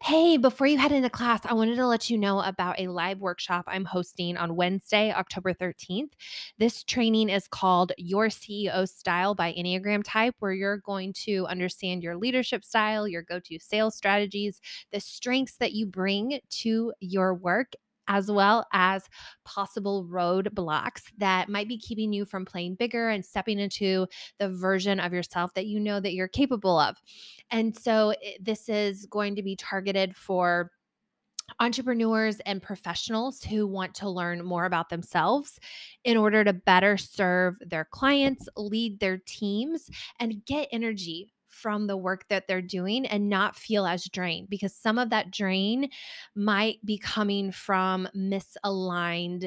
Hey, before you head into class, I wanted to let you know about a live workshop I'm hosting on Wednesday, October 13th. This training is called Your CEO Style by Enneagram Type, where you're going to understand your leadership style, your go to sales strategies, the strengths that you bring to your work. As well as possible roadblocks that might be keeping you from playing bigger and stepping into the version of yourself that you know that you're capable of. And so this is going to be targeted for entrepreneurs and professionals who want to learn more about themselves in order to better serve their clients, lead their teams, and get energy from the work that they're doing and not feel as drained, because some of that drain might be coming from misaligned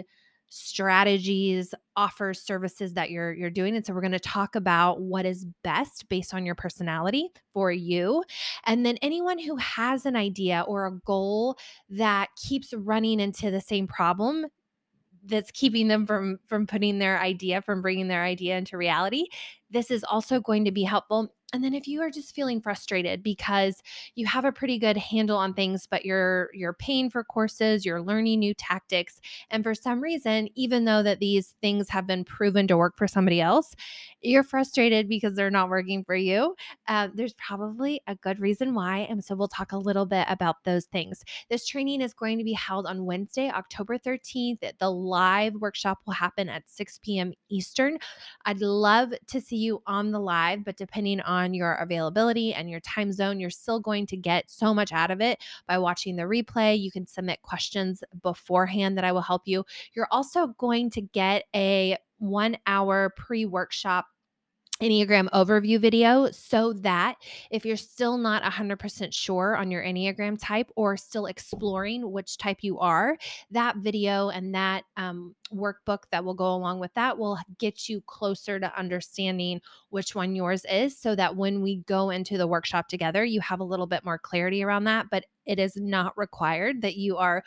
strategies, offers, services that you're doing. And so we're going to talk about what is best based on your personality for you. And then anyone who has an idea or a goal that keeps running into the same problem that's keeping them from putting their idea, from bringing their idea into reality, this is also going to be helpful. And then if you are just feeling frustrated because you have a pretty good handle on things, but you're paying for courses, you're learning new tactics, and for some reason, even though that these things have been proven to work for somebody else, you're frustrated because they're not working for you. There's probably a good reason why, and so we'll talk a little bit about those things. This training is going to be held on Wednesday, October 13th. The live workshop will happen at 6 p.m. Eastern. I'd love to see you on the live, but depending on your availability and your time zone, you're still going to get so much out of it by watching the replay. You can submit questions beforehand that I will help you. You're also going to get a 1 hour pre-workshop Enneagram overview video, so that if you're still not 100% sure on your Enneagram type or still exploring which type you are, that video and that workbook that will go along with that will get you closer to understanding which one yours is, so that when we go into the workshop together, you have a little bit more clarity around that. But it is not required that you are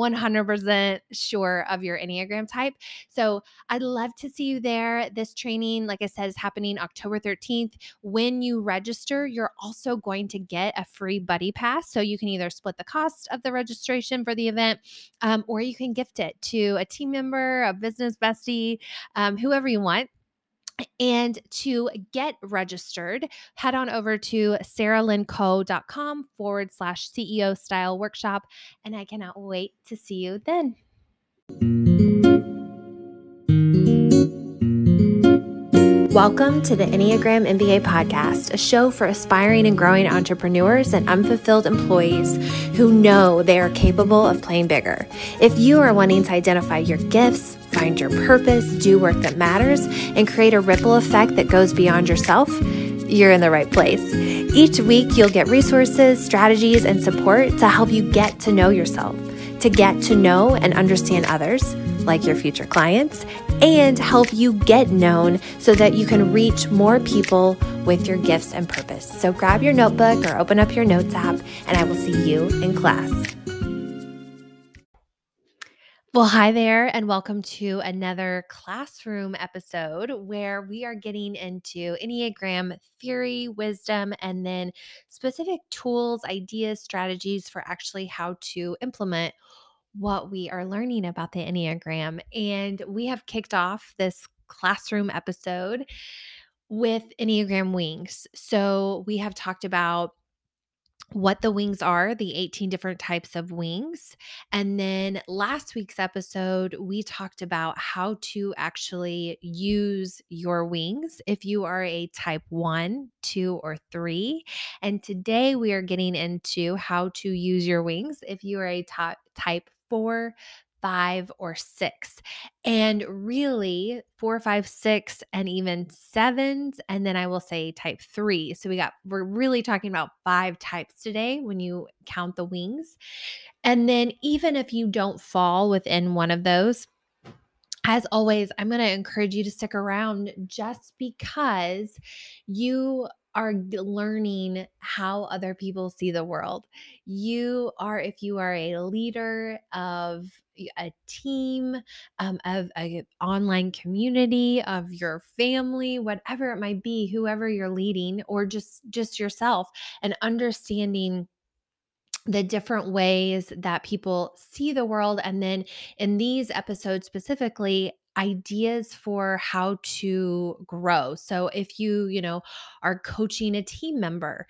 100% sure of your Enneagram type. So I'd love to see you there. This training, like I said, is happening October 13th. When you register, you're also going to get a free buddy pass. So you can either split the cost of the registration for the event, or you can gift it to a team member, a business bestie, whoever you want. And to get registered, head on over to sarahlynnco.com/CEO style workshop. And I cannot wait to see you then. Welcome to the Enneagram MBA podcast, a show for aspiring and growing entrepreneurs and unfulfilled employees who know they are capable of playing bigger. If you are wanting to identify your gifts, find your purpose, do work that matters, and create a ripple effect that goes beyond yourself, you're in the right place. Each week, you'll get resources, strategies, and support to help you get to know yourself, to get to know and understand others, like your future clients, and help you get known so that you can reach more people with your gifts and purpose. So grab your notebook or open up your notes app, and I will see you in class. Well, hi there, and welcome to another classroom episode where we are getting into Enneagram theory, wisdom, and then specific tools, ideas, strategies for actually how to implement what we are learning about the Enneagram. And we have kicked off this classroom episode with Enneagram wings. So we have talked about what the wings are, the 18 different types of wings. And then last week's episode, we talked about how to actually use your wings if you are a type 1, 2, or 3. And today we are getting into how to use your wings if you are a type 4, 5, or 6. And really 4, 5, 6, and even 7s. And then I will say type 3. So we're really talking about 5 types today when you count the wings. And then even if you don't fall within one of those, as always, I'm going to encourage you to stick around just because you are learning how other people see the world. If you are a leader of a team, of an online community, of your family, whatever it might be, whoever you're leading, or just yourself, and understanding the different ways that people see the world. And then in these episodes specifically, ideas for how to grow. So if you are coaching a team member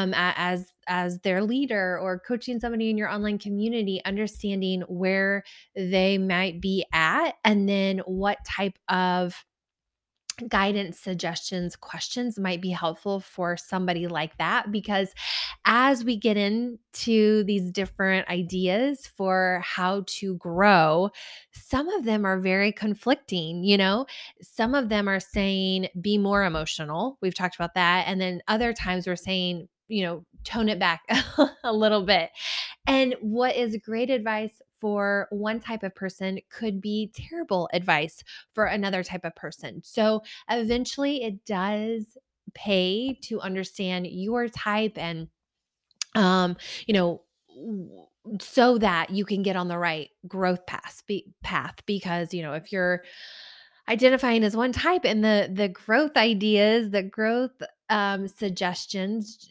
as their leader, or coaching somebody in your online community, understanding where they might be at, and then what type of guidance, suggestions, questions might be helpful for somebody like that. Because as we get into these different ideas for how to grow, some of them are very conflicting. Some of them are saying be more emotional. We've talked about that. And then other times we're saying, tone it back a little bit. And what is great advice for one type of person could be terrible advice for another type of person. So eventually it does pay to understand your type, and um, you know, so that you can get on the right growth path. Because if you're identifying as one type, and the growth ideas, the growth suggestions,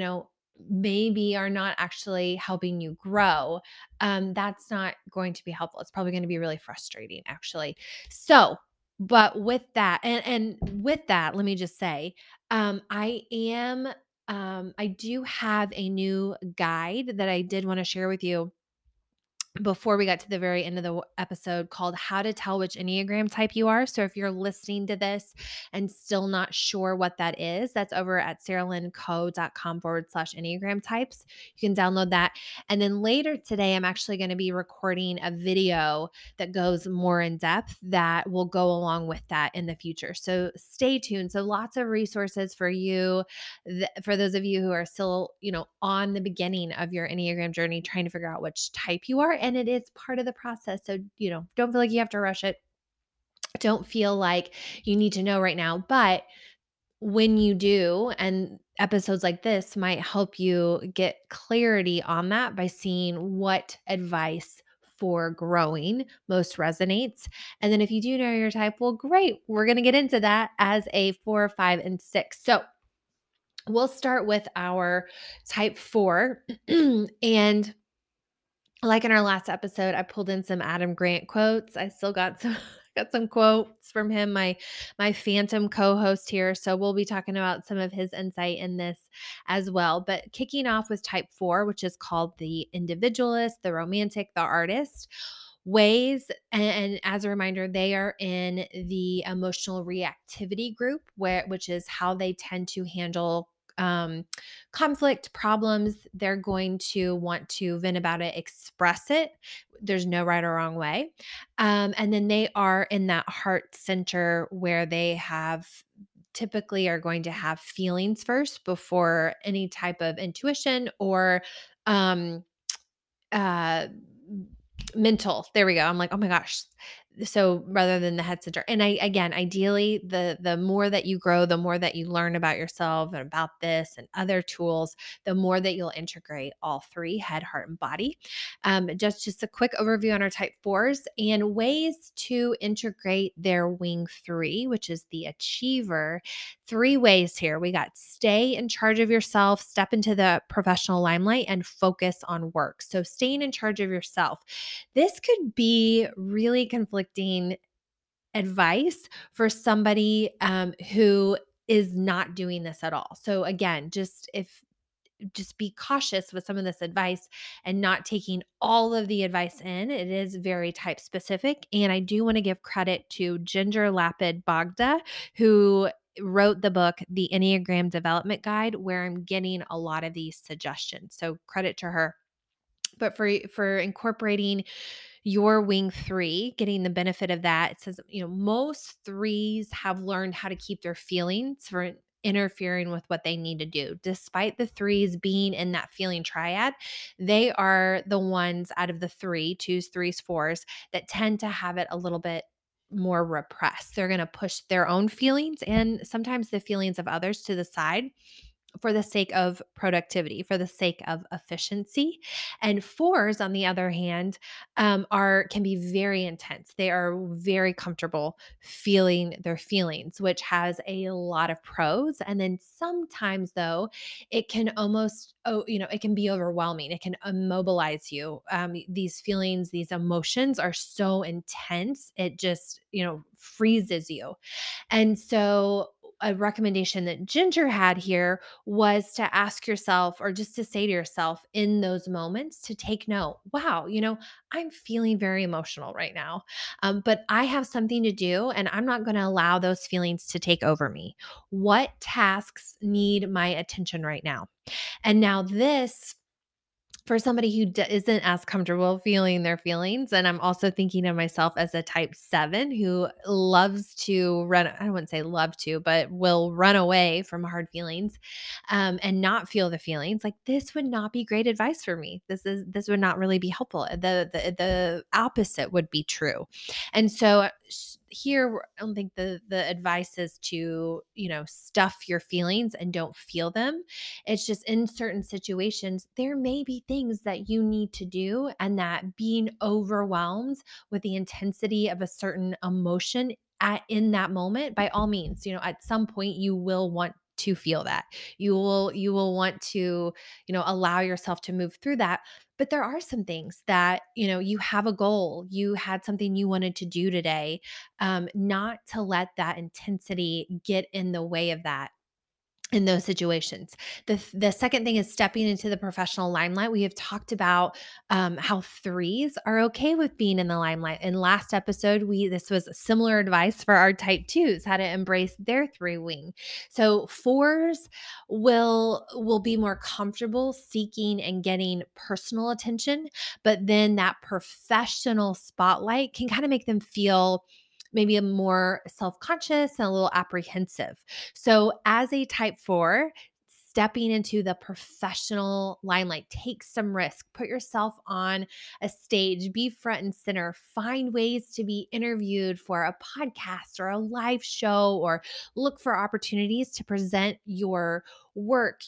maybe are not actually helping you grow, that's not going to be helpful. It's probably going to be really frustrating, actually. So, but with that, and with that, let me just say, I am I do have a new guide that I did want to share with you before we got to the very end of the episode, called How to Tell Which Enneagram Type You Are. So if you're listening to this and still not sure what that is, that's over at sarahlynnco.com/Enneagram types. You can download that. And then later today, I'm actually going to be recording a video that goes more in depth that will go along with that in the future. So stay tuned. So lots of resources for you, for those of you who are still, on the beginning of your Enneagram journey, trying to figure out which type you are. And it is part of the process. So, don't feel like you have to rush it. Don't feel like you need to know right now. But when you do, and episodes like this might help you get clarity on that by seeing what advice for growing most resonates. And then if you do know your type, well, great. We're going to get into that as a 4, 5, and 6. So we'll start with our type 4. And like in our last episode, I pulled in some Adam Grant quotes. I still got some got some quotes from him, my phantom co-host here. So we'll be talking about some of his insight in this as well. But kicking off with type 4, which is called the individualist, the romantic, the artist. Ways, and as a reminder, they are in the emotional reactivity group, which is how they tend to handle conflict, problems. They're going to want to vent about it, express it. There's no right or wrong way. And then they are in that heart center, where they have typically are going to have feelings first before any type of intuition or um uh mental. There we go. I'm like, oh my gosh. So rather than the head center. And again, ideally, the more that you grow, the more that you learn about yourself and about this and other tools, the more that you'll integrate all three: head, heart, and body. Just a quick overview on our type 4s and ways to integrate their wing 3, which is the achiever. 3 ways here. We got stay in charge of yourself, step into the professional limelight, and focus on work. So staying in charge of yourself. This could be really conflicting advice for somebody who is not doing this at all. So again, just be cautious with some of this advice and not taking all of the advice in. It is very type specific. And I do want to give credit to Ginger Lapid Bogda, who wrote the book, The Enneagram Development Guide, where I'm getting a lot of these suggestions. So credit to her. But for incorporating your wing 3, getting the benefit of that, it says, most 3s have learned how to keep their feelings for interfering with what they need to do. Despite the 3s being in that feeling triad, they are the ones out of the 2s, 3s, 4s that tend to have it a little bit more repressed. They're going to push their own feelings and sometimes the feelings of others to the side, for the sake of productivity, for the sake of efficiency. And fours, on the other hand, are can be very intense. They are very comfortable feeling their feelings, which has a lot of pros. And then sometimes, though, it can almost, it can be overwhelming. It can immobilize you. These feelings, these emotions are so intense. It just, freezes you. And so, a recommendation that Ginger had here was to ask yourself, or just to say to yourself in those moments, to take note. Wow, I'm feeling very emotional right now, but I have something to do, and I'm not going to allow those feelings to take over me. What tasks need my attention right now? And now, this for somebody who isn't as comfortable feeling their feelings, and I'm also thinking of myself as a type 7 who loves to run, I wouldn't say love to, but will run away from hard feelings, and not feel the feelings. Like, this would not be great advice for me. This would not really be helpful. The opposite would be true. And so, here, I don't think the advice is to, stuff your feelings and don't feel them. It's just, in certain situations, there may be things that you need to do, and that being overwhelmed with the intensity of a certain emotion in that moment, by all means, at some point you will want to feel that. You will want to, allow yourself to move through that. But there are some things that, you have a goal, you had something you wanted to do today, not to let that intensity get in the way of that in those situations. The second thing is stepping into the professional limelight. We have talked about how threes are okay with being in the limelight. In last episode, this was similar advice for our type twos, how to embrace their three wing. So fours will be more comfortable seeking and getting personal attention, but then that professional spotlight can kind of make them feel maybe a more self-conscious and a little apprehensive. So, as a type 4, stepping into the professional limelight, take some risk, put yourself on a stage, be front and center, find ways to be interviewed for a podcast or a live show, or look for opportunities to present your work,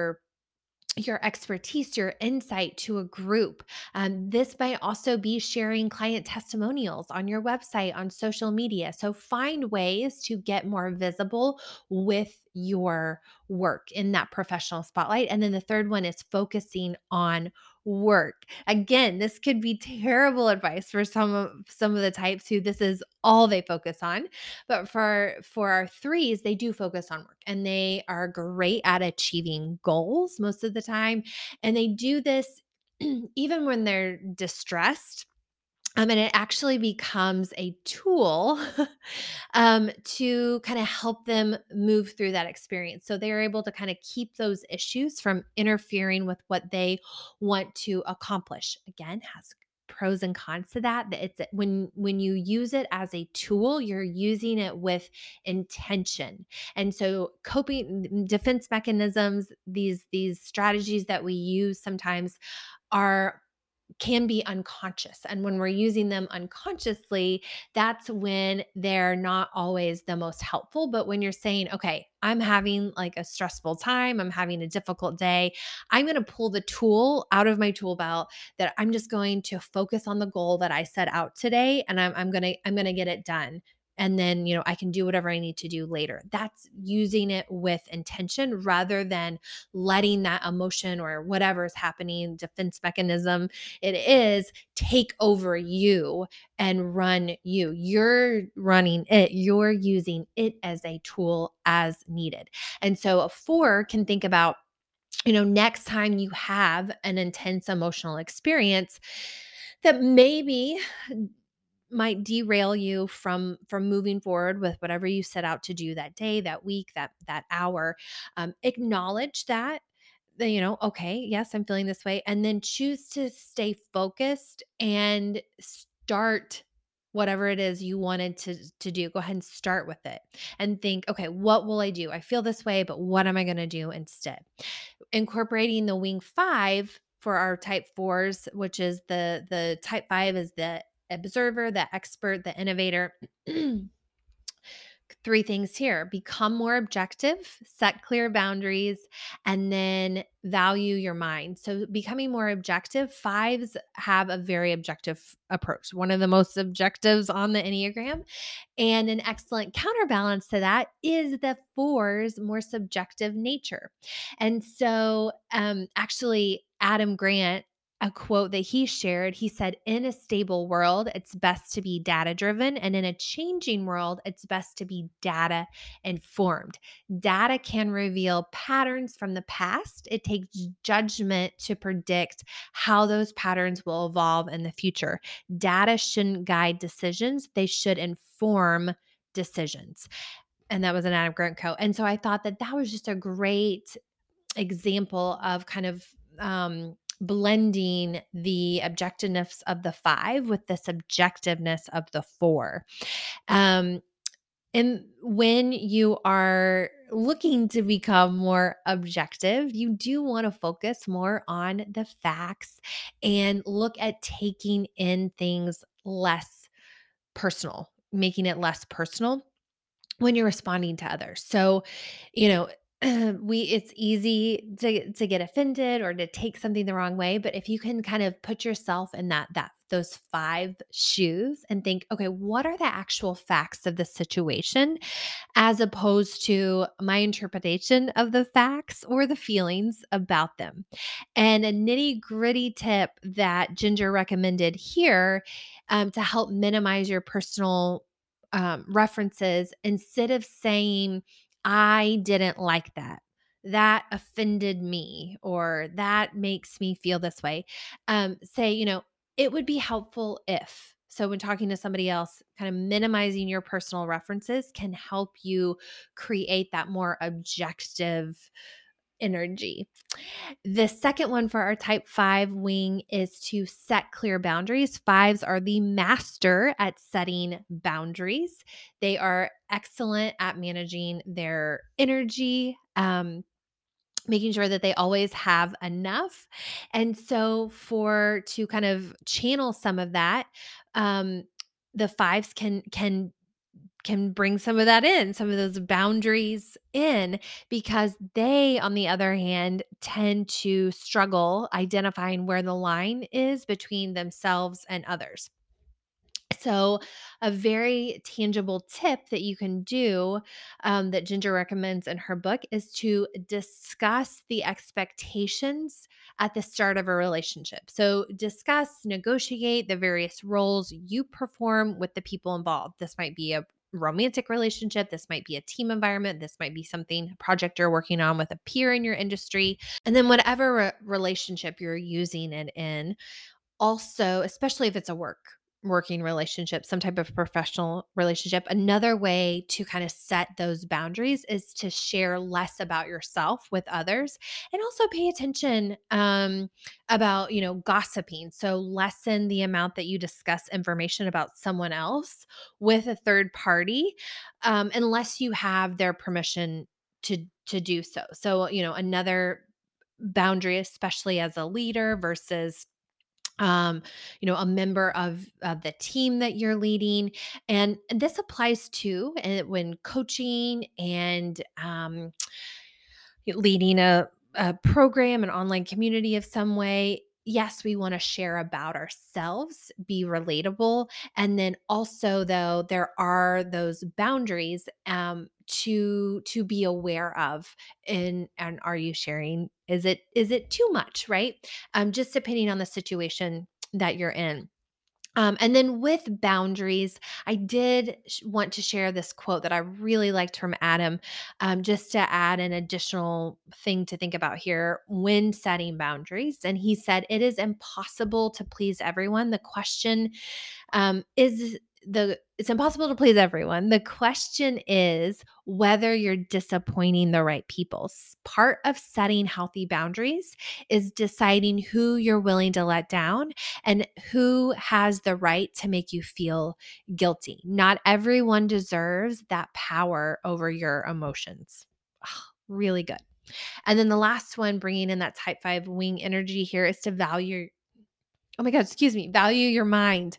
your expertise, your insight to a group. This might also be sharing client testimonials on your website, on social media. So find ways to get more visible with your work in that professional spotlight. And then the third one is focusing on work. Again, this could be terrible advice for some of the types who this is all they focus on. But for our threes, they do focus on work, and they are great at achieving goals most of the time. And they do this even when they're distressed. And it actually becomes a tool to kind of help them move through that experience. So they're able to kind of keep those issues from interfering with what they want to accomplish. Again, has pros and cons to that. That it's when you use it as a tool, you're using it with intention. And so coping defense mechanisms, these strategies that we use sometimes are can be unconscious. And when we're using them unconsciously, that's when they're not always the most helpful. But when you're saying, okay, I'm having like a stressful time, I'm having a difficult day, I'm going to pull the tool out of my tool belt, that I'm just going to focus on the goal that I set out today, and I'm going to get it done. And then, I can do whatever I need to do later. That's using it with intention rather than letting that emotion or whatever is happening, defense mechanism it is, take over you and run you. You're running it, you're using it as a tool as needed. And so a 4 can think about, next time you have an intense emotional experience that maybe might derail you from moving forward with whatever you set out to do that day, that week, that hour. Acknowledge that, okay, yes, I'm feeling this way. And then choose to stay focused and start whatever it is you wanted to do. Go ahead and start with it and think, okay, what will I do? I feel this way, but what am I going to do instead? Incorporating the wing 5 for our type 4s, which is the type 5 is the observer, the expert, the innovator. three things here: become more objective, set clear boundaries, and then value your mind. So, becoming more objective, fives have a very objective approach, one of the most objectives on the Enneagram. And an excellent counterbalance to that is the four's more subjective nature. And so, actually, Adam Grant, a quote that he shared, he said, in a stable world, it's best to be data driven. And in a changing world, it's best to be data informed. Data can reveal patterns from the past. It takes judgment to predict how those patterns will evolve in the future. Data shouldn't guide decisions, they should inform decisions. And that was an Adam Grant quote. And so I thought that that was just a great example of kind of blending the objectiveness of the five with the subjectiveness of the four. Um, and when you are looking to become more objective, you do want to focus more on the facts and look at taking in things less personal, making it less personal when you're responding to others. So, you know, it's easy to get offended or to take something the wrong way, but if you can kind of put yourself in that those five shoes and think, okay, what are the actual facts of the situation as opposed to my interpretation of the facts or the feelings about them. And a nitty-gritty tip that Ginger recommended here, to help minimize your personal references, instead of saying, I didn't like that. That offended me, or that makes me feel this way. Say, it would be helpful if. So, when talking to somebody else, kind of minimizing your personal references can help you create that more objective energy. The second one for our type 5 wing is to set clear boundaries. Fives are the master at setting boundaries. They are excellent at managing their energy, making sure that they always have enough. And so, for to kind of channel some of that, um, the fives can bring some of that in, some of those boundaries in, because they, on the other hand, tend to struggle identifying where the line is between themselves and others. So, a very tangible tip that you can do, that Ginger recommends in her book, is to discuss the expectations at the start of a relationship. So, discuss, negotiate the various roles you perform with the people involved. This might be a romantic relationship, this might be a team environment, this might be something, a project you're working on with a peer in your industry. And then, whatever relationship you're using it in, also, especially if it's a working relationship, some type of professional relationship, another way to kind of set those boundaries is to share less about yourself with others, and also pay attention about, gossiping. So lessen the amount that you discuss information about someone else with a third party, unless you have their permission to do so. So, another boundary, especially as a leader versus a member of the team that you're leading. And this applies to when coaching and leading a program, an online community of some way. Yes, we want to share about ourselves, be relatable. And then also, though, there are those boundaries to be aware of. And are you sharing? Is it too much, right? Just depending on the situation that you're in. And then with boundaries, I did want to share this quote that I really liked from Adam, just to add an additional thing to think about here when setting boundaries. And he said, it is impossible to please everyone. The question is it's impossible to please everyone. The question is whether you're disappointing the right people. Part of setting healthy boundaries is deciding who you're willing to let down and who has the right to make you feel guilty. Not everyone deserves that power over your emotions. Really good. And then the last one, bringing in that type 5 wing energy here, is to value your mind.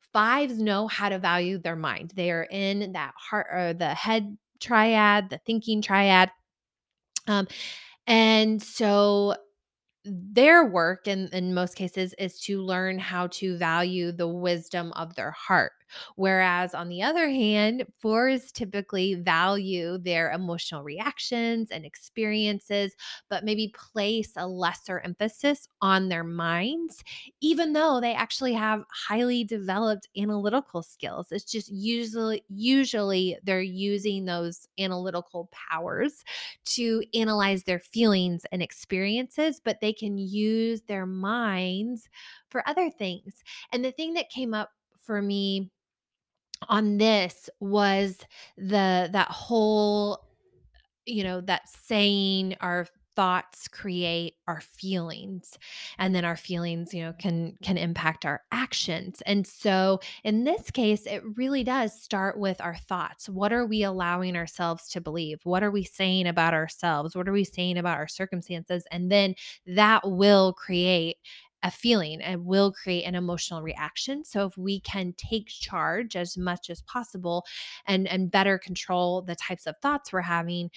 Fives know how to value their mind. They are in that heart or the head triad, the thinking triad. Um, and so their work in most cases is to learn how to value the wisdom of their heart. Whereas on the other hand, fours typically value their emotional reactions and experiences, but maybe place a lesser emphasis on their minds, even though they actually have highly developed analytical skills. It's just usually they're using those analytical powers to analyze their feelings and experiences, but they can use their minds for other things. And the thing that came up for me on this was that whole, that saying, our thoughts create our feelings, and then our feelings, can impact our actions. And so in this case, it really does start with our thoughts. What are we allowing ourselves to believe? What are we saying about ourselves? What are we saying about our circumstances? And then that will create a feeling and will create an emotional reaction. So if we can take charge as much as possible and better control the types of thoughts we're having,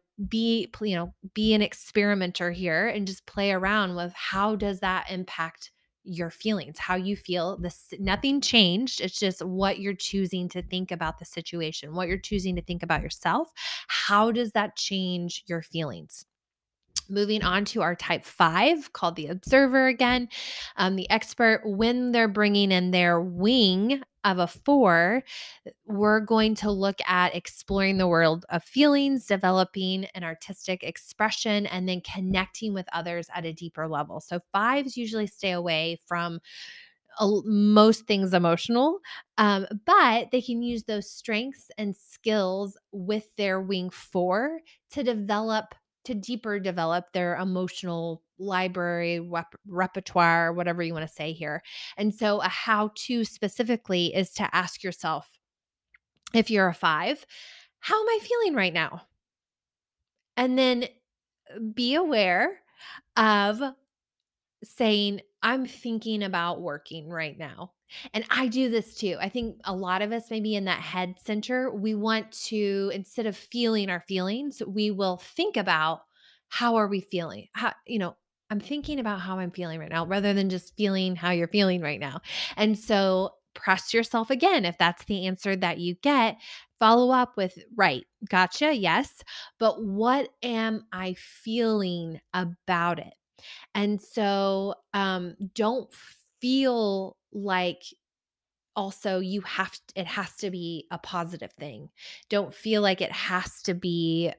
be an experimenter here and just play around with how does that impact your feelings, how you feel. This, nothing changed. It's just what you're choosing to think about the situation, what you're choosing to think about yourself. How does that change your feelings? Moving on to our type 5, called the observer again. The expert, when they're bringing in their wing of a 4, we're going to look at exploring the world of feelings, developing an artistic expression, and then connecting with others at a deeper level. So fives usually stay away from most things emotional, but they can use those strengths and skills with their wing 4 to deeper develop their emotional library, repertoire, whatever you want to say here. And so a how to specifically is to ask yourself, if you're a 5, how am I feeling right now? And then be aware of saying, I'm thinking about working right now. And I do this too. I think a lot of us, maybe in that head center, we want to, instead of feeling our feelings, we will think about, how are we feeling? I'm thinking about how I'm feeling right now rather than just feeling how you're feeling right now. And so press yourself again. If that's the answer that you get, follow up with, right, gotcha, yes, but what am I feeling about it? And so, don't feel like, also, it has to be a positive thing. Don't feel like it has to be,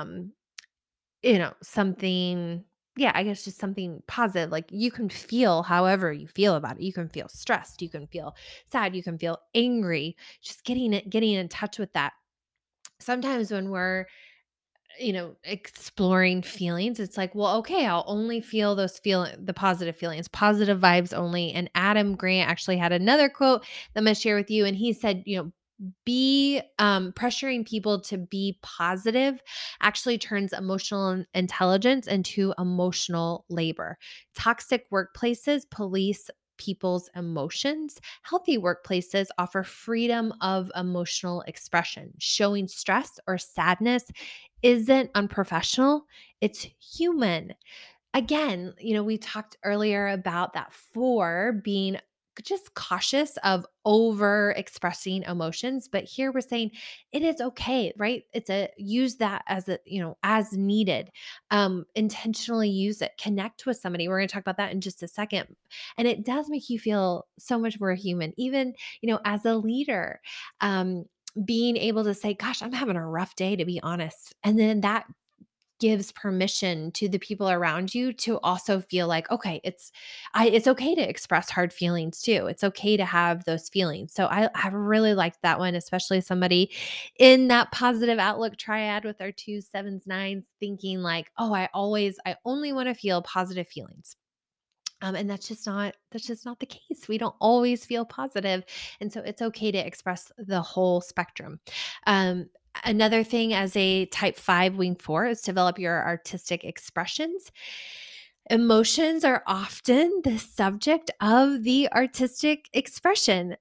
something, yeah, I guess just something positive. Like, you can feel however you feel about it. You can feel stressed, you can feel sad, you can feel angry. Just getting in touch with that. Sometimes when we're, exploring feelings, it's like, well, okay, I'll only feel the positive feelings, positive vibes only. And Adam Grant actually had another quote that I'm going to share with you. And he said, be pressuring people to be positive actually turns emotional intelligence into emotional labor. Toxic workplaces police people's emotions. Healthy workplaces offer freedom of emotional expression. Showing stress or sadness isn't unprofessional, it's human. Again, we talked earlier about that 4 being just cautious of over expressing emotions, but here we're saying it is okay, right? Use that as as needed. Intentionally use it. Connect with somebody. We're going to talk about that in just a second. And it does make you feel so much more human, even, as a leader. Being able to say, gosh, I'm having a rough day, to be honest. And then that gives permission to the people around you to also feel like, okay, it's okay to express hard feelings too. It's okay to have those feelings. So I really liked that one, especially somebody in that positive outlook triad with our 2s, 7s, 9s, thinking like, oh, I only want to feel positive feelings. And that's just not the case. We don't always feel positive, and so it's okay to express the whole spectrum. Um, Another thing as a type 5 wing 4 is develop your artistic expressions. Emotions are often the subject of the artistic expression.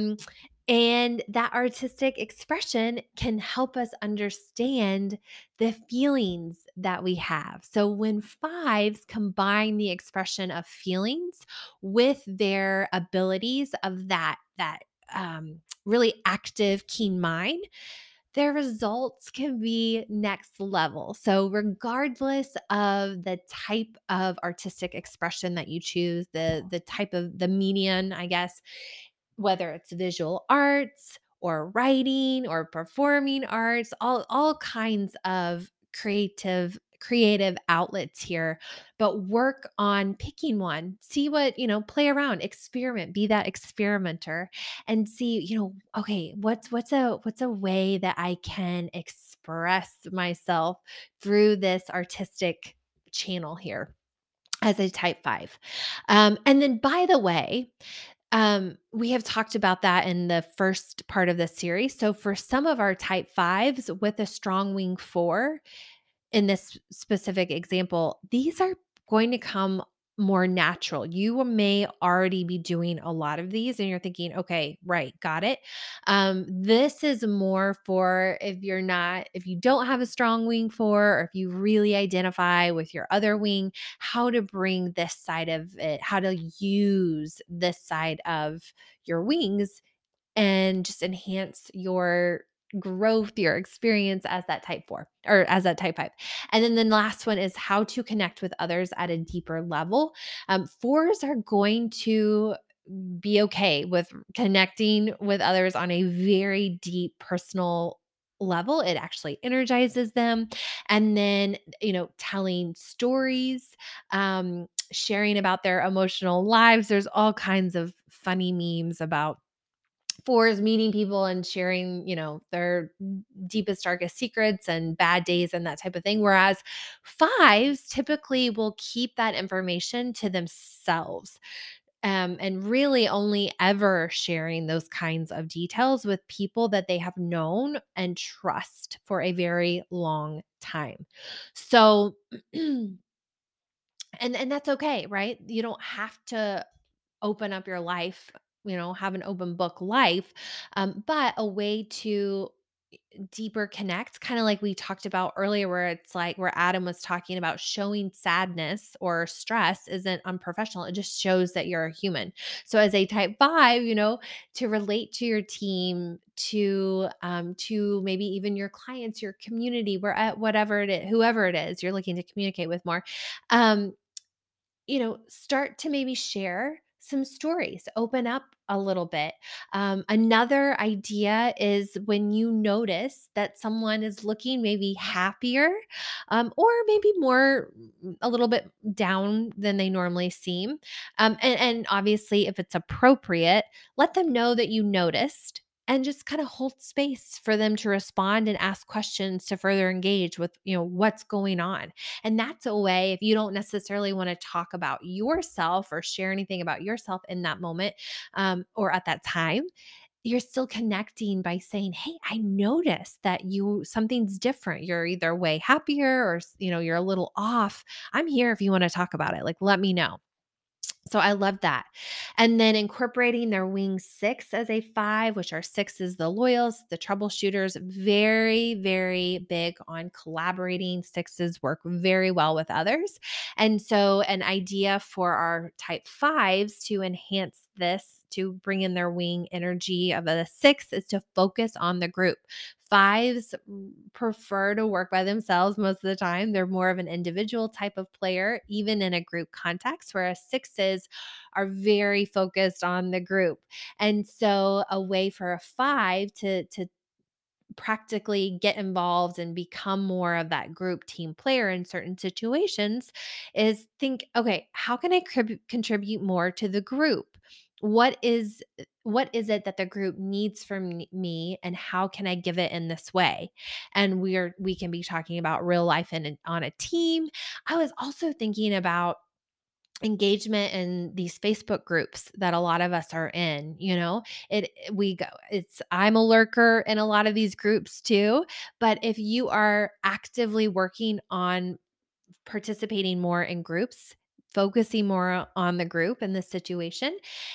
And that artistic expression can help us understand the feelings that we have. So when fives combine the expression of feelings with their abilities of really active, keen mind, their results can be next level. So, regardless of the type of artistic expression that you choose, the type of the median, I guess, whether it's visual arts or writing or performing arts, all kinds of creative outlets here, but work on picking one. See what, play around, experiment, be that experimenter and see, okay, what's a way that I can express myself through this artistic channel here as a type 5. And then, by the way, we have talked about that in the first part of the series. So for some of our type 5s with a strong wing 4, in this specific example, these are going to come more natural. You may already be doing a lot of these and you're thinking, okay, right, got it. This is more for if you don't have a strong wing 4, or if you really identify with your other wing, how to bring this side of it, how to use this side of your wings and just enhance your growth, your experience as that type 4 or as that type 5. And then the last one is how to connect with others at a deeper level. Fours are going to be okay with connecting with others on a very deep personal level. It actually energizes them. And then, telling stories, sharing about their emotional lives. There's all kinds of funny memes about fours meeting people and sharing, their deepest, darkest secrets and bad days and that type of thing. Whereas fives typically will keep that information to themselves, and really only ever sharing those kinds of details with people that they have known and trust for a very long time. So, and that's okay, right? You don't have to open up your life, have an open book life, but a way to deeper connect, kind of like we talked about earlier, where it's like where Adam was talking about showing sadness or stress isn't unprofessional. It just shows that you're a human. So as a type 5, to relate to your team, to maybe even your clients, your community, where at whatever it is, whoever it is you're looking to communicate with more, um, start to maybe share some stories, open up a little bit. Another idea is when you notice that someone is looking maybe happier, or maybe a little bit down than they normally seem. And obviously, if it's appropriate, let them know that you noticed and just kind of hold space for them to respond and ask questions to further engage with, what's going on. And that's a way, if you don't necessarily want to talk about yourself or share anything about yourself in that moment, or at that time, you're still connecting by saying, "Hey, I noticed that something's different. You're either way happier or, you're a little off. I'm here if you want to talk about it. Like, let me know." So I love that. And then incorporating their wing 6 as a 5, which are 6 is the loyals, the troubleshooters, very, very big on collaborating. 6s work very well with others. And so an idea for our type 5s to enhance this, to bring in their wing energy of a 6, is to focus on the group. Fives prefer to work by themselves most of the time. They're more of an individual type of player, even in a group context, whereas 6s are very focused on the group. And so, a way for a 5 to practically get involved and become more of that group team player in certain situations is think, okay, how can I contribute more to the group? What is it that the group needs from me, and how can I give it in this way? And we can be talking about real life and on a team. I was also thinking about engagement in these Facebook groups that a lot of us are in, I'm a lurker in a lot of these groups too, but if you are actively working on participating more in groups, focusing more on the group and the situation.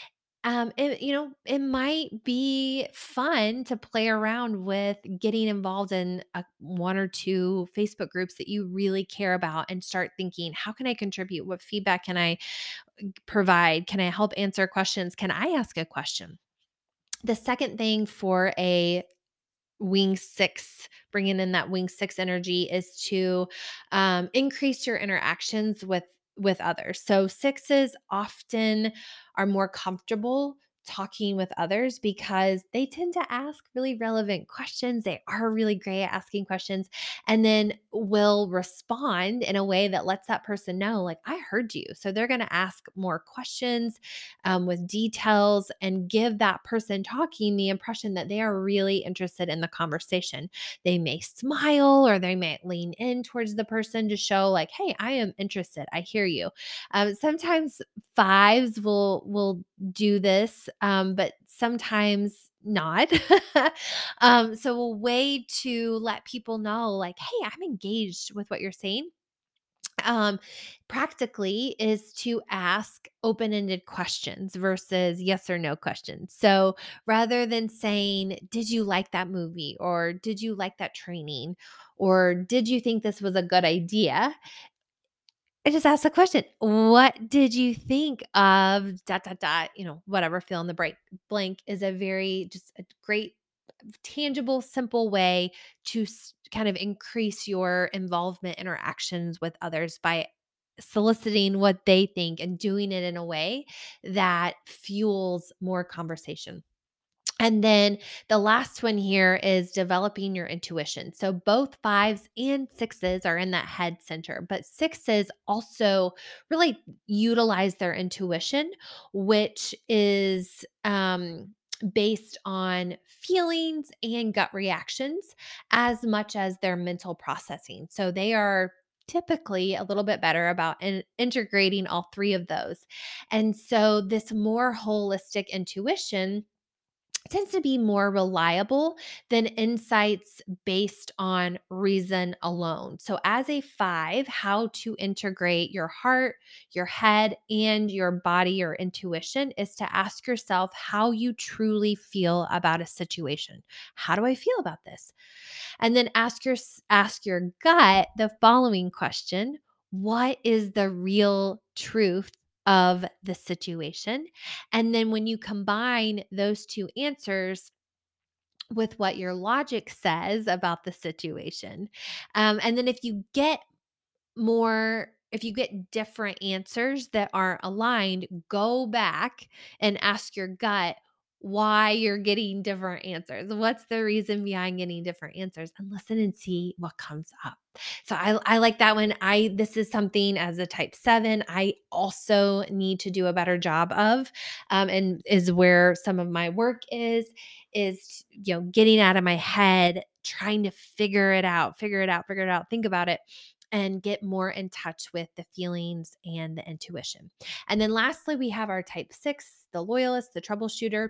It might be fun to play around with getting involved in one or two Facebook groups that you really care about and start thinking, how can I contribute? What feedback can I provide? Can I help answer questions? Can I ask a question? The second thing for a wing six, bringing in that wing six energy, is to increase your interactions with others. So sixes often are more comfortable talking with others because they tend to ask really relevant questions. They are really great at asking questions, and then will respond in a way that lets that person know, like, I heard you. So they're going to ask more questions with details and give that person talking the impression that they are really interested in the conversation. They may smile or they may lean in towards the person to show, like, hey, I am interested. I hear you. Sometimes fives will do this, but sometimes not. So a way to let people know, like, hey, I'm engaged with what you're saying, um, practically, is to ask open-ended questions versus yes or no questions. So rather than saying, did you like that movie? Or did you like that training? Or did you think this was a good idea? I just ask the question, what did you think of dot, dot, dot, whatever, fill in the blank is a very, just a great tangible, simple way to kind of increase your involvement interactions with others by soliciting what they think and doing it in a way that fuels more conversation. And then the last one here is developing your intuition. So both fives and sixes are in that head center, but sixes also really utilize their intuition, which is based on feelings and gut reactions as much as their mental processing. So they are typically a little bit better about integrating all three of those. And so this more holistic intuition tends to be more reliable than insights based on reason alone. So, as a five, how to integrate your heart, your head, and your body or intuition is to ask yourself how you truly feel about a situation. How do I feel about this? And then ask your gut the following question: what is the real truth of the situation? And then when you combine those two answers with what your logic says about the situation, and then if you get different answers that aren't aligned, go back and ask your gut why you're getting different answers. What's the reason behind getting different answers? And listen and see what comes up. So I like that one. This is something, as a type 7, I also need to do a better job of, and is where some of my work is getting out of my head, trying to figure it out, think about it, and get more in touch with the feelings and the intuition. And then lastly, we have our type 6, the loyalist, the troubleshooter,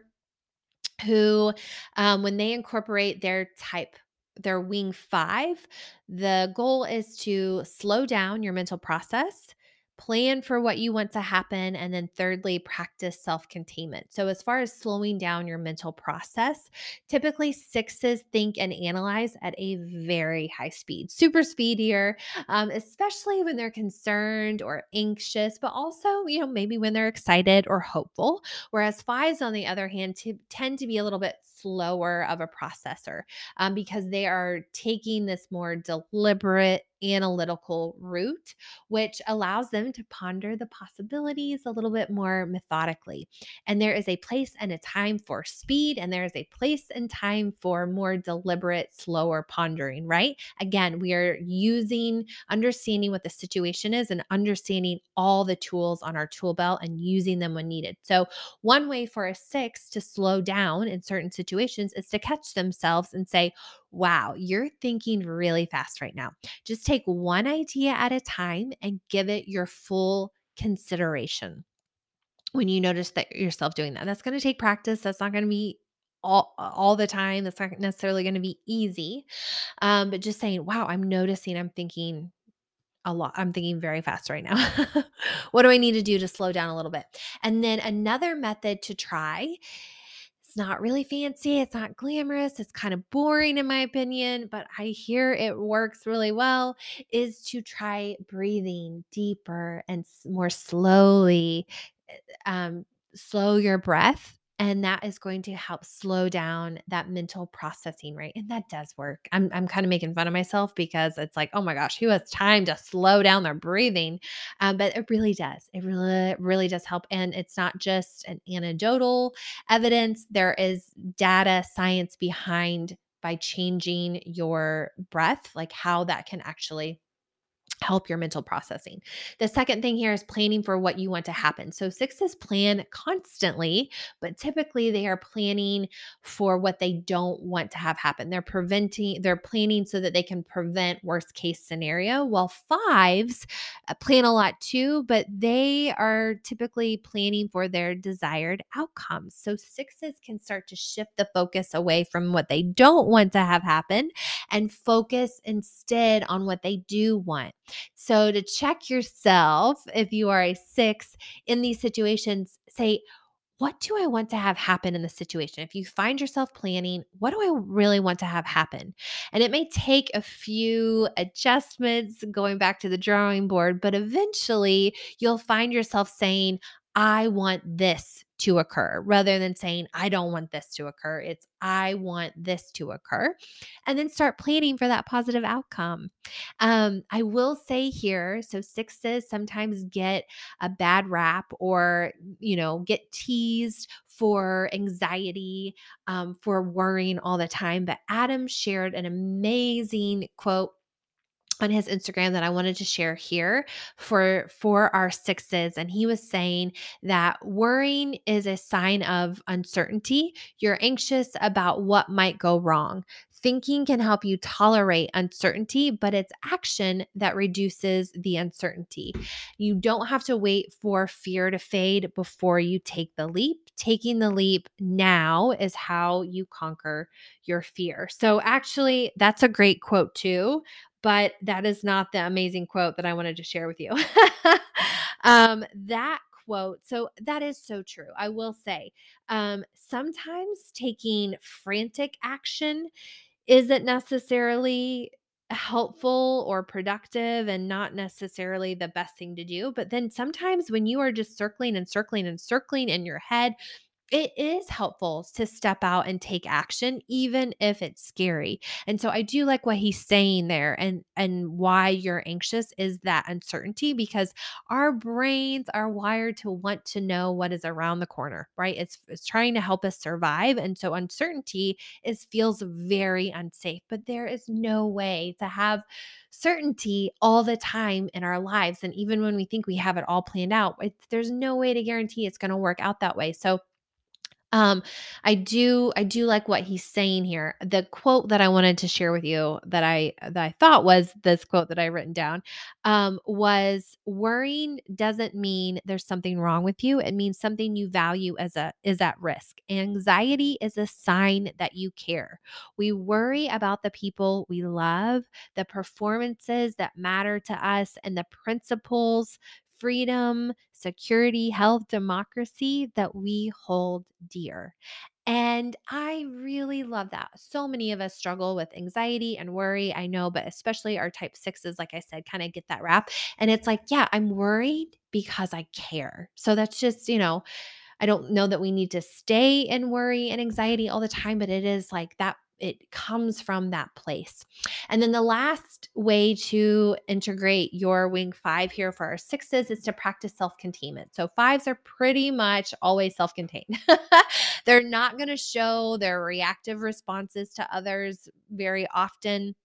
who, when they incorporate their wing 5, the goal is to slow down your mental process, plan for what you want to happen, and then thirdly, practice self-containment. So as far as slowing down your mental process, typically sixes think and analyze at a very high speed, super speedier, especially when they're concerned or anxious, but also, maybe when they're excited or hopeful. Whereas fives, on the other hand, tend to be a little bit slower of a processor, because they are taking this more deliberate analytical route, which allows them to ponder the possibilities a little bit more methodically. And there is a place and a time for speed, and there is a place and time for more deliberate, slower pondering, right? Again, we are understanding what the situation is and understanding all the tools on our tool belt and using them when needed. So, one way for a six to slow down in certain situations is to catch themselves and say, wow, you're thinking really fast right now. Just take one idea at a time and give it your full consideration. When you notice that yourself doing that, that's going to take practice. That's not going to be all the time. That's not necessarily going to be easy. But just saying, wow, I'm noticing I'm thinking a lot. I'm thinking very fast right now. What do I need to do to slow down a little bit? And then another method to try, it's not really fancy, it's not glamorous, it's kind of boring in my opinion, but I hear it works really well, is to try breathing deeper and more slowly. Um, Slow your breath, and that is going to help slow down that mental processing rate. And that does work. I'm kind of making fun of myself because it's like, oh my gosh, who has time to slow down their breathing? But it really does. It really, really does help. And it's not just an anecdotal evidence, there is data, science behind by changing your breath, like how that can actually help your mental processing. The second thing here is planning for what you want to happen. So sixes plan constantly, but typically they are planning for what they don't want to have happen. They're planning so that they can prevent worst case scenario, while fives plan a lot too, but they are typically planning for their desired outcomes. So sixes can start to shift the focus away from what they don't want to have happen and focus instead on what they do want. So, to check yourself, if you are a six in these situations, say, what do I want to have happen in the situation? If you find yourself planning, what do I really want to have happen? And it may take a few adjustments going back to the drawing board, but eventually you'll find yourself saying, I want this to occur rather than saying, I don't want this to occur. It's, I want this to occur. And then start planning for that positive outcome. I will say here, so sixes sometimes get a bad rap or, get teased for anxiety, for worrying all the time. But Adam shared an amazing quote on his Instagram that I wanted to share here for our sixes, and he was saying that worrying is a sign of uncertainty. You're anxious about what might go wrong. Thinking can help you tolerate uncertainty, but it's action that reduces the uncertainty. You don't have to wait for fear to fade before you take the leap. Taking the leap now is how you conquer your fear. So actually, that's a great quote too, but that is not the amazing quote that I wanted to share with you. That quote, so that is so true. I will say, sometimes taking frantic action isn't necessarily helpful or productive and not necessarily the best thing to do. But then sometimes when you are just circling and circling and circling in your head, it is helpful to step out and take action even if it's scary. And so I do like what he's saying there, and why you're anxious is that uncertainty, because our brains are wired to want to know what is around the corner, right? It's trying to help us survive, and so uncertainty is feels very unsafe. But there is no way to have certainty all the time in our lives, and even when we think we have it all planned out, there's no way to guarantee it's going to work out that way. So um, I do like what he's saying here. The quote that I wanted to share with you that I thought was this quote that I written down, was worrying doesn't mean there's something wrong with you. It means something you value is at risk. Anxiety is a sign that you care. We worry about the people we love, the performances that matter to us, and the principles, freedom, security, health, democracy that we hold dear. And I really love that. So many of us struggle with anxiety and worry. I know, but especially our type sixes, like I said, kind of get that rap. And it's like, yeah, I'm worried because I care. So that's just, I don't know that we need to stay in worry and anxiety all the time, but it is like that. It comes from that place. And then the last way to integrate your wing five here for our sixes is to practice self containment. So fives are pretty much always self contained. They're not going to show their reactive responses to others very often.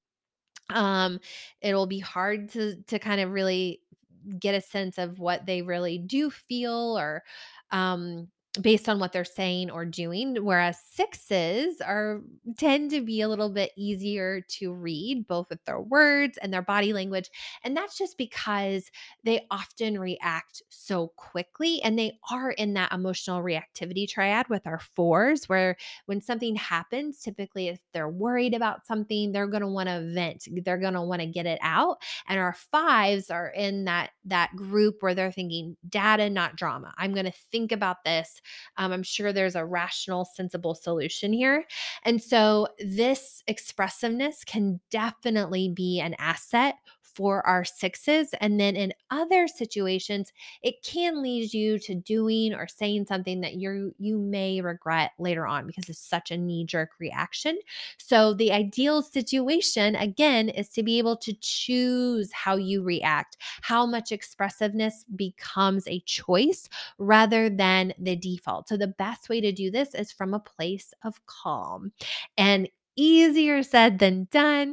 um it'll be hard to kind of really get a sense of what they really do feel, or um based on what they're saying or doing, whereas sixes are tend to be a little bit easier to read both with their words and their body language. And that's just because they often react so quickly, and they are in that emotional reactivity triad with our fours, where when something happens, typically if they're worried about something, they're going to want to vent, they're going to want to get it out. And our fives are in that group where they're thinking data, not drama. I'm going to think about this. I'm sure there's a rational, sensible solution here. And so this expressiveness can definitely be an asset for our sixes. And then in other situations, it can lead you to doing or saying something that you may regret later on because it's such a knee-jerk reaction. So the ideal situation again is to be able to choose how you react, how much expressiveness becomes a choice rather than the default. So the best way to do this is from a place of calm, and easier said than done.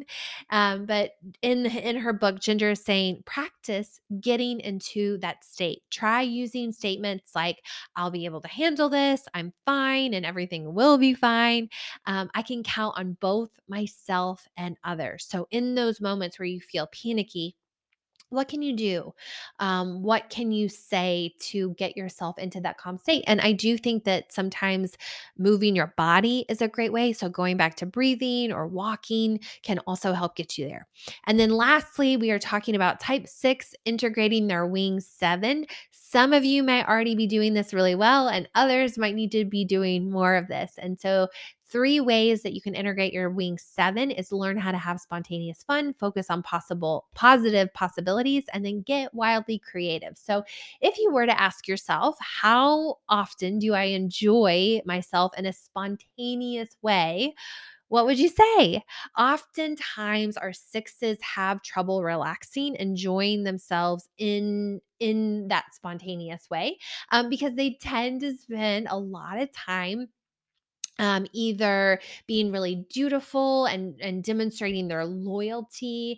But in her book, Ginger is saying practice getting into that state. Try using statements like, "I'll be able to handle this. I'm fine, and everything will be fine. I can count on both myself and others." So in those moments where you feel panicky, what can you do? What can you say to get yourself into that calm state? And I do think that sometimes moving your body is a great way. So, going back to breathing or walking can also help get you there. And then, lastly, we are talking about type six integrating their wing seven. Some of you might already be doing this really well, and others might need to be doing more of this. And so, three ways that you can integrate your wing seven is learn how to have spontaneous fun, focus on positive possibilities, and then get wildly creative. So, if you were to ask yourself, how often do I enjoy myself in a spontaneous way? What would you say? Oftentimes, our sixes have trouble relaxing, enjoying themselves in that spontaneous way, because they tend to spend a lot of time either being really dutiful and demonstrating their loyalty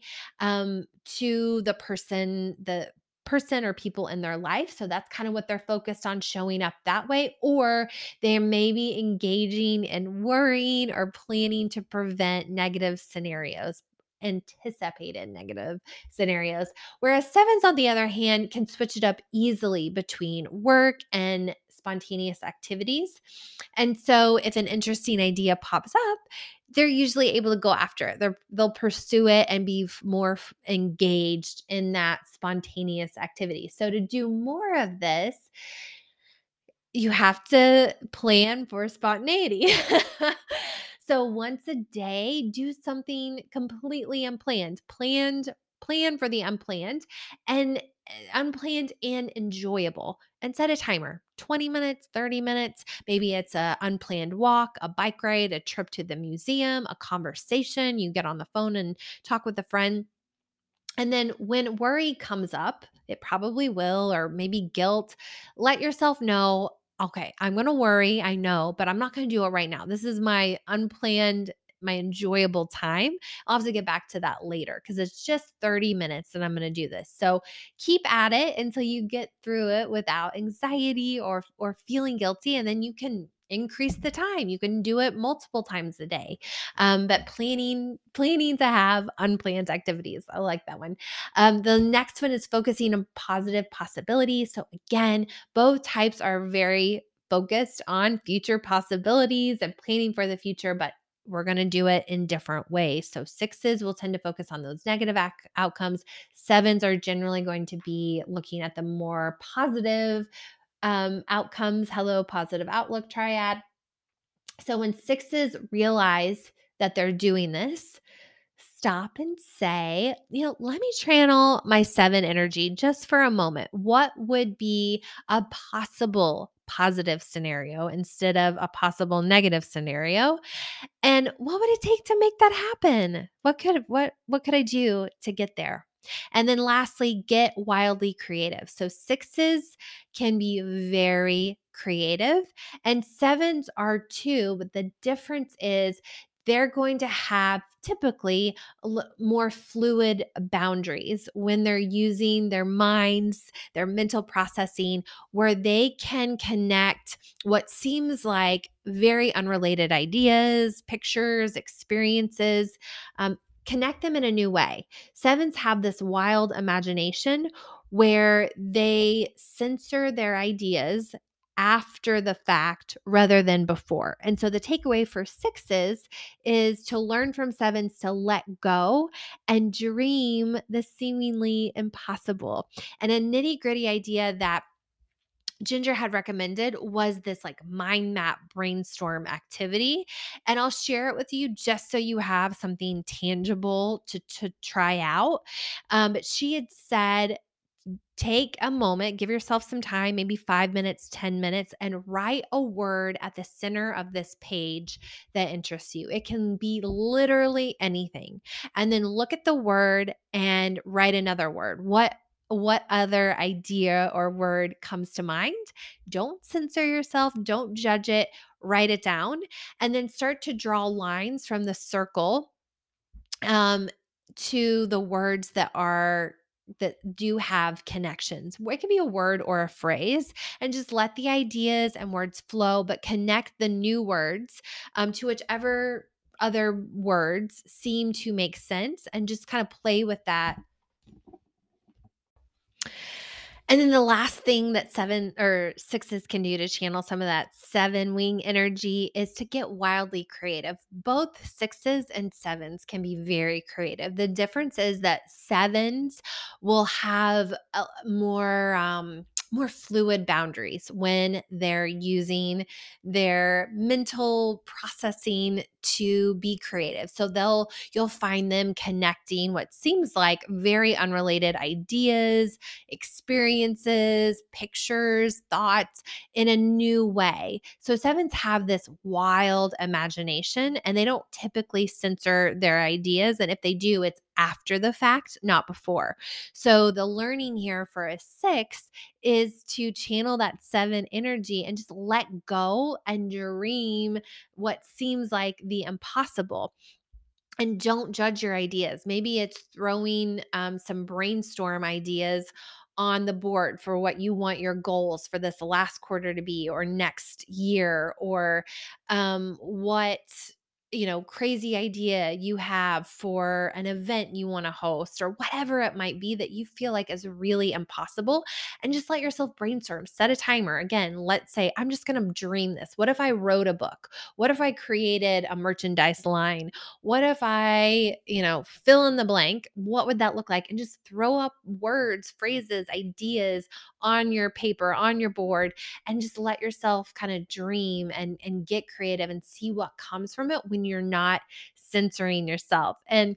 to the person or people in their life. So that's kind of what they're focused on, showing up that way. Or they may be engaging in worrying or planning to prevent negative scenarios, anticipated negative scenarios. Whereas sevens, on the other hand, can switch it up easily between work and spontaneous activities. And so if an interesting idea pops up, they're usually able to go after it. They'll pursue it and be more engaged in that spontaneous activity. So to do more of this, you have to plan for spontaneity. So once a day, do something completely unplanned. Plan for the unplanned, and unplanned and enjoyable. And set a timer. 20 minutes, 30 minutes. Maybe it's a unplanned walk, a bike ride, a trip to the museum, a conversation. You get on the phone and talk with a friend. And then when worry comes up, it probably will, or maybe guilt, let yourself know, okay, I'm going to worry, I know, but I'm not going to do it right now. This is my unplanned, my enjoyable time. I'll have to get back to that later because it's just 30 minutes and I'm going to do this. So keep at it until you get through it without anxiety or feeling guilty, and then you can increase the time. You can do it multiple times a day. But planning to have unplanned activities. I like that one. The next one is focusing on positive possibilities. So again, both types are very focused on future possibilities and planning for the future, but we're going to do it in different ways. So sixes will tend to focus on those negative outcomes. Sevens are generally going to be looking at the more positive outcomes. Hello, positive outlook triad. So when sixes realize that they're doing this, stop and say, let me channel my seven energy just for a moment. What would be a possible positive scenario instead of a possible negative scenario? And what would it take to make that happen? What could I do to get there? And then lastly, get wildly creative. So sixes can be very creative and sevens are too, but the difference is they're going to have typically more fluid boundaries when they're using their minds, their mental processing, where they can connect what seems like very unrelated ideas, pictures, experiences, connect them in a new way. Sevens have this wild imagination where they censor their ideas after the fact rather than before. And so the takeaway for sixes is to learn from sevens to let go and dream the seemingly impossible. And a nitty gritty idea that Ginger had recommended was this like mind map brainstorm activity. And I'll share it with you just so you have something tangible to try out. But she had said, take a moment, give yourself some time, maybe 5 minutes, 10 minutes, and write a word at the center of this page that interests you. It can be literally anything. And then look at the word and write another word. What other idea or word comes to mind? Don't censor yourself, don't judge it, write it down, and then start to draw lines from the circle um, to the words that do have connections. It could be a word or a phrase, and just let the ideas and words flow, but connect the new words to whichever other words seem to make sense, and just kind of play with that. And then the last thing that seven or sixes can do to channel some of that seven wing energy is to get wildly creative. Both sixes and sevens can be very creative. The difference is that sevens will have more fluid boundaries when they're using their mental processing to be creative. So you'll find them connecting what seems like very unrelated ideas, experiences, pictures, thoughts in a new way. So sevens have this wild imagination and they don't typically censor their ideas. And if they do, it's after the fact, not before. So the learning here for a six is to channel that seven energy and just let go and dream what seems like the impossible, and don't judge your ideas. Maybe it's throwing some brainstorm ideas on the board for what you want your goals for this last quarter to be, or next year, or what crazy idea you have for an event you want to host, or whatever it might be that you feel like is really impossible. And just let yourself brainstorm. Set a timer. Again, let's say I'm just going to dream this. What if I wrote a book? What if I created a merchandise line? What if I, fill in the blank? What would that look like? And just throw up words, phrases, ideas on your paper, on your board, and just let yourself kind of dream and get creative and see what comes from it when you're not censoring yourself. And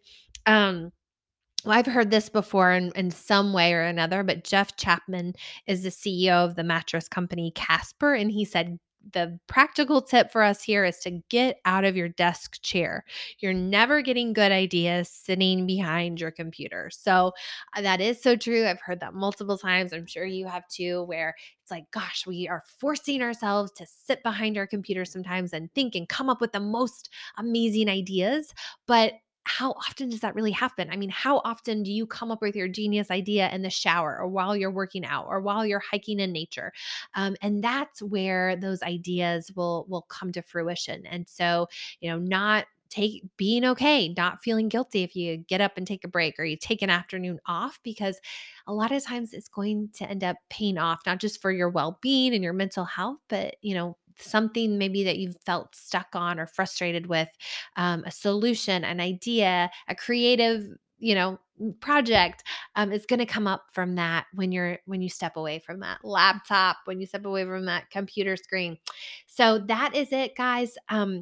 well, I've heard this before in some way or another, but Jeff Chapman is the CEO of the mattress company Casper. And he said, the practical tip for us here is to get out of your desk chair. You're never getting good ideas sitting behind your computer. So that is so true. I've heard that multiple times. I'm sure you have too, where it's like, gosh, we are forcing ourselves to sit behind our computer sometimes and think and come up with the most amazing ideas. But how often does that really happen? I mean, how often do you come up with your genius idea in the shower, or while you're working out, or while you're hiking in nature? And that's where those ideas will come to fruition. And so, not being okay, not feeling guilty if you get up and take a break, or you take an afternoon off, because a lot of times it's going to end up paying off, not just for your well-being and your mental health, but something maybe that you've felt stuck on or frustrated with, a solution, an idea, a creative, project, is going to come up from that when you step away from that laptop, when you step away from that computer screen. So that is it, guys.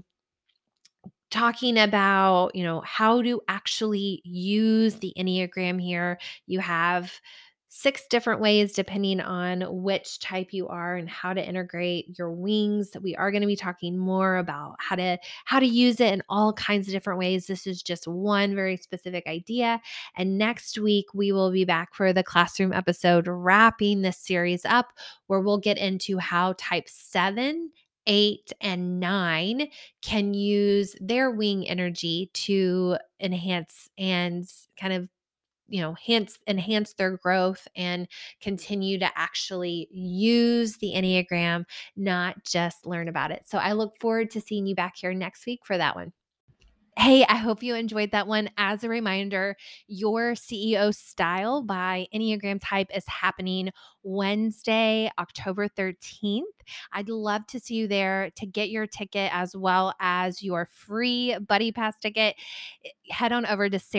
Talking about, how to actually use the Enneagram here. You have 6 different ways depending on which type you are and how to integrate your wings. We are going to be talking more about how to use it in all kinds of different ways. This is just one very specific idea. And next week we will be back for the classroom episode, wrapping this series up, where we'll get into how type 7 8 and 9 can use their wing energy to enhance and kind of enhance their growth and continue to actually use the Enneagram, not just learn about it. So I look forward to seeing you back here next week for that one. Hey, I hope you enjoyed that one. As a reminder, Your CEO Style by Enneagram Type is happening Wednesday, October 13th. I'd love to see you there. To get your ticket as well as your free Buddy Pass ticket, head on over to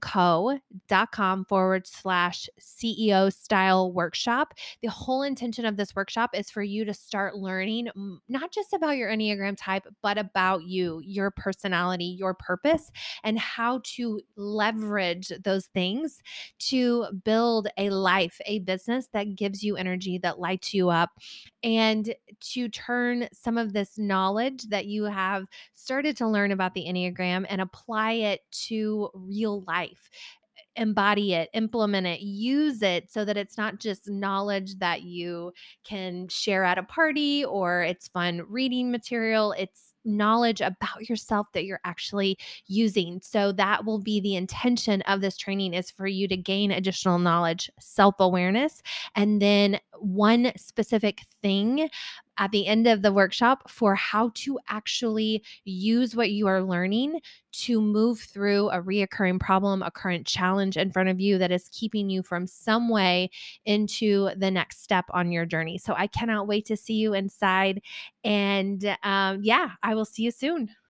saralynco.com/CEO Style Workshop. The whole intention of this workshop is for you to start learning not just about your Enneagram type, but about you, your personality, your purpose, and how to leverage those things to build a life, a business that gives you energy, that lights you up, and to turn some of this knowledge that you have started to learn about the Enneagram and apply it to real life. Embody it, implement it, use it so that it's not just knowledge that you can share at a party or it's fun reading material. It's knowledge about yourself that you're actually using. So that will be the intention of this training, is for you to gain additional knowledge, self-awareness, and then one specific thing at the end of the workshop for how to actually use what you are learning to move through a reoccurring problem, a current challenge in front of you that is keeping you from some way into the next step on your journey. So I cannot wait to see you inside. And yeah, I will see you soon.